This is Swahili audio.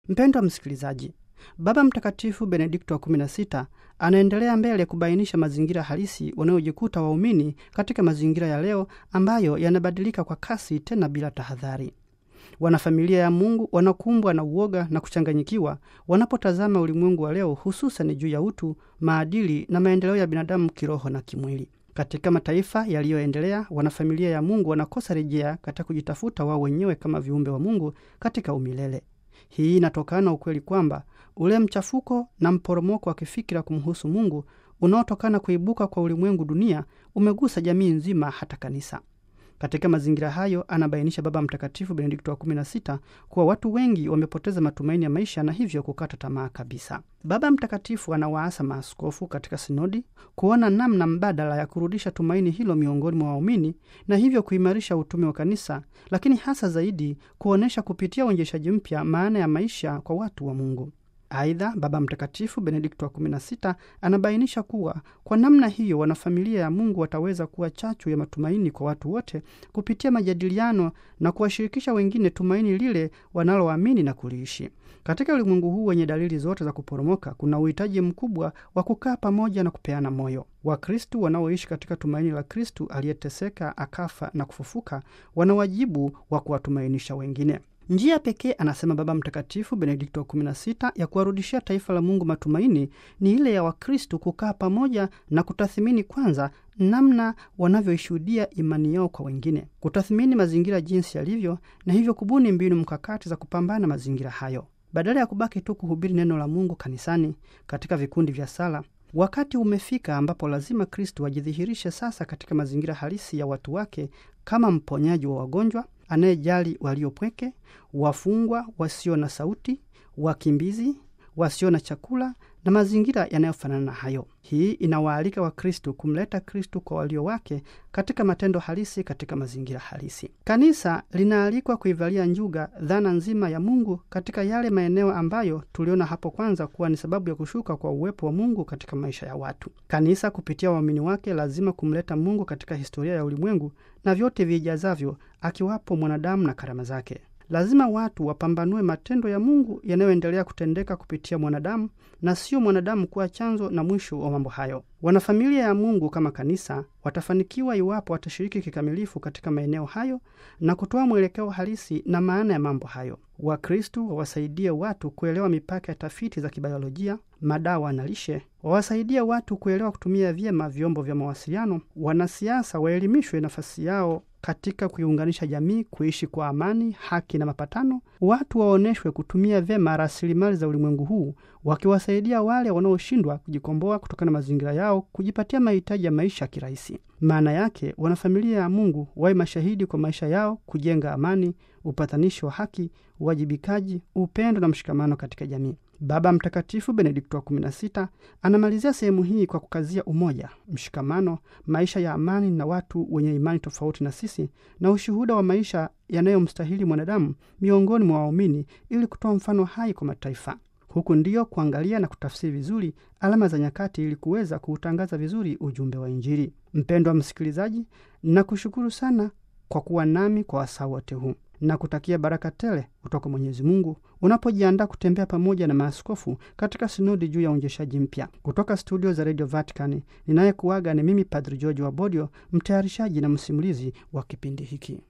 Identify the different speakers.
Speaker 1: Mpendwa msikilizaji, Baba Mtakatifu Benedikto wa 16 anaendelea mbele kubainisha mazingira halisi wanayojikuta waumini katika mazingira ya leo ambayo yanabadilika kwa kasi tena bila tahadhari. Wanafamilia ya Mungu wanakumbwa na uoga na kuchanganyikiwa wanapotazama ulimwengu wa leo, hususan juu ya utu, maadili na maendeleo ya binadamu kiroho na kimwili. Katika mataifa yaliyoendelea, wanafamilia ya Mungu wanakosa rejea katika kujitafuta wao wenyewe kama viumbe wa Mungu katika umilele. Hii inatokana na ukweli kwamba ule mchafuko na mporomoko wa kifikira kumhusu Mungu unaotokana kuibuka kwa ulimwengu dunia umegusa jamii nzima, hata kanisa. Katika mazingira hayo, anabainisha Baba Mtakatifu Benedikto wa 16 kuwa watu wengi wamepoteza matumaini ya maisha na hivyo kukata tamaa kabisa. Baba Mtakatifu anawaasa maaskofu katika sinodi kuona namna mbadala ya kurudisha tumaini hilo miongoni mwa waumini na hivyo kuimarisha utume wa kanisa, lakini hasa zaidi kuonesha kupitia uonjeshaji mpya maana ya maisha kwa watu wa Mungu. Aidha, Baba Mtakatifu Benedikto wa 16 anabainisha kuwa kwa namna hiyo wanafamilia ya Mungu wataweza kuwa chachu ya matumaini kwa watu wote kupitia majadiliano na kuwashirikisha wengine tumaini lile wanaloamini na kuliishi. Katika ulimwengu huu wenye dalili zote za kuporomoka, kuna uhitaji mkubwa wa kukaa pamoja na kupeana moyo. Wakristo wanaoishi katika tumaini la Kristo aliyeteseka, akafa na kufufuka wana wajibu wa kuwatumainisha wengine. Njia pekee, anasema Baba Mtakatifu Benedikto wa 16, ya kuwarudishia taifa la Mungu matumaini ni ile ya Wakristo kukaa pamoja na kutathmini kwanza namna wanavyoishuhudia imani yao kwa wengine, kutathmini mazingira jinsi yalivyo, na hivyo kubuni mbinu mkakati za kupambana mazingira hayo. Badala ya kubaki tu kuhubiri neno la Mungu kanisani katika vikundi vya sala, wakati umefika ambapo lazima Kristo ajidhihirishe sasa katika mazingira halisi ya watu wake kama mponyaji wa wagonjwa, anayejali waliopweke, wafungwa wasio na sauti, wakimbizi wasio na chakula na mazingira yanayofanana na hayo. Hii inawaalika Wakristo kumleta Kristo kwa walio wake katika matendo halisi, katika mazingira halisi. Kanisa linaalikwa kuivalia njuga dhana nzima ya Mungu katika yale maeneo ambayo tuliona hapo kwanza kuwa ni sababu ya kushuka kwa uwepo wa Mungu katika maisha ya watu. Kanisa kupitia waumini wake lazima kumleta Mungu katika historia ya ulimwengu na vyote vijazavyo, akiwapo mwanadamu na karama zake. Lazima watu wapambanue matendo ya Mungu yanayoendelea kutendeka kupitia mwanadamu na sio mwanadamu kuwa chanzo na mwisho wa mambo hayo. Wanafamilia ya Mungu kama kanisa watafanikiwa iwapo watashiriki kikamilifu katika maeneo hayo na kutoa mwelekeo halisi na maana ya mambo hayo. Wakristo wawasaidie watu kuelewa mipaka ya tafiti za kibiolojia, madawa na lishe. Wawasaidie watu kuelewa kutumia vyema vyombo vya mawasiliano. Wanasiasa waelimishwe nafasi yao katika kuiunganisha jamii kuishi kwa amani, haki na mapatano. Watu waoneshwe kutumia vyema rasilimali za ulimwengu huu, wakiwasaidia wale wanaoshindwa kujikomboa kutokana na mazingira yao kujipatia mahitaji ya maisha kirahisi. Maana yake, wanafamilia ya Mungu wawe mashahidi kwa maisha yao kujenga amani, upatanisho wa haki, uwajibikaji, upendo na mshikamano katika jamii. Baba Mtakatifu Benedikto wa 16 anamalizia sehemu hii kwa kukazia umoja, mshikamano, maisha ya amani na watu wenye imani tofauti na sisi, na ushuhuda wa maisha yanayomstahili mwanadamu miongoni mwa waumini, ili kutoa mfano hai kwa mataifa. Huku ndiyo kuangalia na kutafsiri vizuri alama za nyakati ili kuweza kuutangaza vizuri ujumbe wa Injili. Mpendwa msikilizaji, nakushukuru sana kwa kuwa nami kwa wasaa wote huu. Na kutakia baraka tele kutoka Mwenyezi Mungu unapojiandaa kutembea pamoja na maaskofu katika sinodi juu ya uonjeshaji mpya. Kutoka studio za Radio Vatican, ninayekuaga ni mimi Padre George Wabodio, mtayarishaji na msimulizi wa kipindi hiki.